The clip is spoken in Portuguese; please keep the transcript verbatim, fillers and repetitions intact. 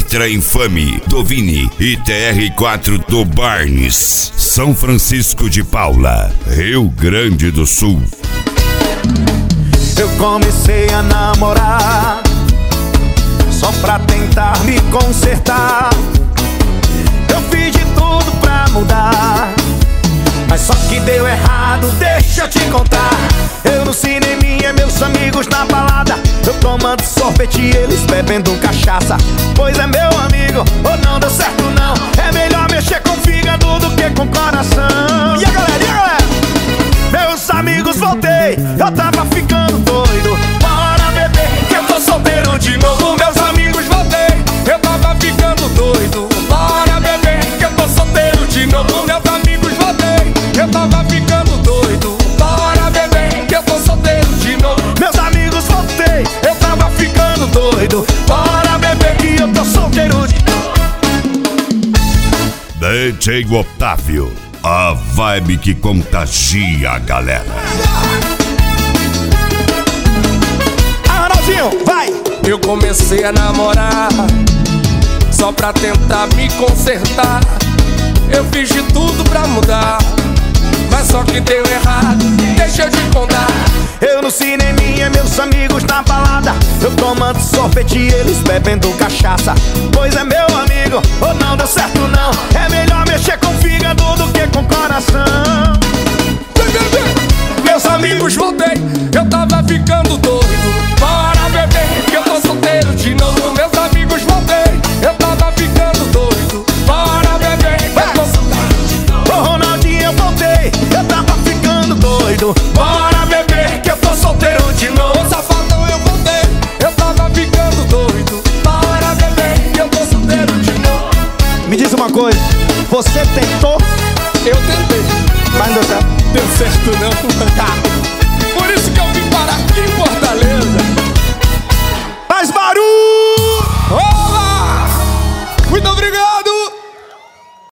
Ultra Infame do Vini e T R quatro do Barnes. São Francisco de Paula, Rio Grande do Sul. Eu comecei a namorar só pra tentar me consertar. Eu fiz de tudo pra mudar, mas só que deu errado, deixa eu te contar. Eu no cineminha, meus amigos na balada, eu tomando sorvete e eles bebendo cachaça. Pois é, meu amigo, ou não deu certo não. É melhor mexer com fígado do que com coração. E a galera, e a galera? Meus amigos, voltei, eu tava ficando doido. Bora beber, que eu tô solteiro de novo. Meus amigos, voltei, eu tava ficando doido. Bora beber, que eu tô solteiro de novo. Meus amigos, voltei, eu tava ficando doido. Bora beber, que eu tô solteiro de novo. Meus amigos, voltei, eu tava ficando doido. Bora beber, que eu tô solteiro de novo. D J Otávio, a vibe que contagia a galera. Arnaldinho, vai! Eu comecei a namorar só pra tentar me consertar. Eu fiz de tudo pra mudar, mas só que deu errado, deixa eu te contar. Eu no cineminha, meus amigos na balada, eu tomando sorvete e eles bebendo cachaça. Pois é, meu amigo, ou não deu certo não. É melhor mexer com fígado do que com coração. Meus amigos, voltei, eu tava ficando doido. Bora beber, que eu tô solteiro de novo. Meus amigos, voltei, eu tava ficando doido. Bora beber, que eu tô solteiro de novo. Ô Ronaldinho, eu voltei, eu tava ficando doido. Bora beber, que eu tô solteiro de novo. Ô safadão, eu voltei, eu tava ficando doido. Bora beber, que eu tô solteiro de novo. Me diz uma coisa, você tentou? Eu tentei, Mas não deu certo. deu certo não. Tá.